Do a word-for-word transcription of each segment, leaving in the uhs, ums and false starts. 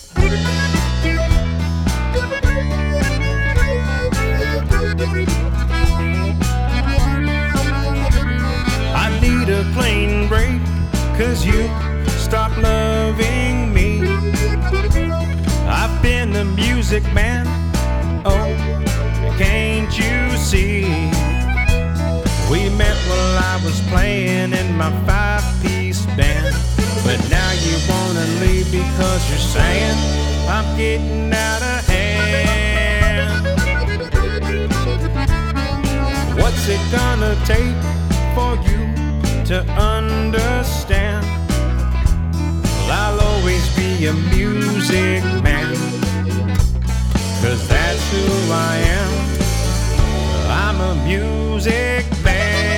I need a clean break, 'cause you stopped loving me. I've been the music man, oh, can't you see? We met while I was playing in my five-piece band, but now you wanna leave because you're saying I'm getting out of hand. What's it gonna take for you to understand? Well, I'll always be a music man, 'cause that's who I am. I'm a music man.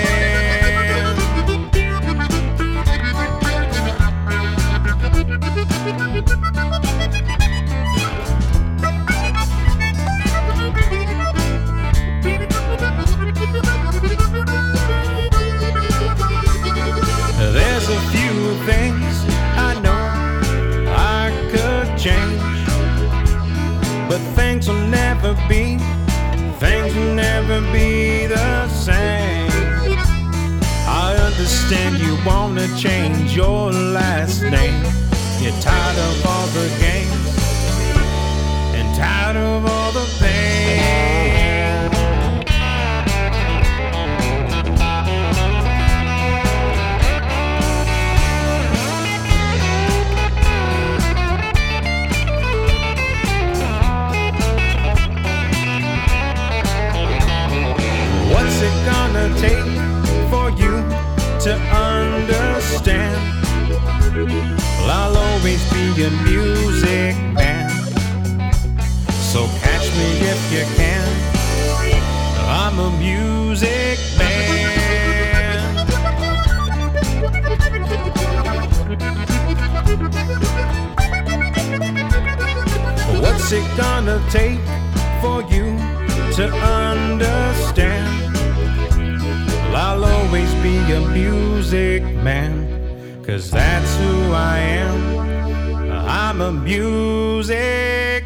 There's a few things I know I could change, but things will never be, things will never be the same. I understand you wanna change your last name. You're tired of all the games and tired of all the pain. What's it gonna take for you to understand? Well, I'll always be a music man, so catch me if you can. I'm a music man. What's it gonna take for you to understand? Well, I'll always be a music man, 'cause that's who I am. I'm a music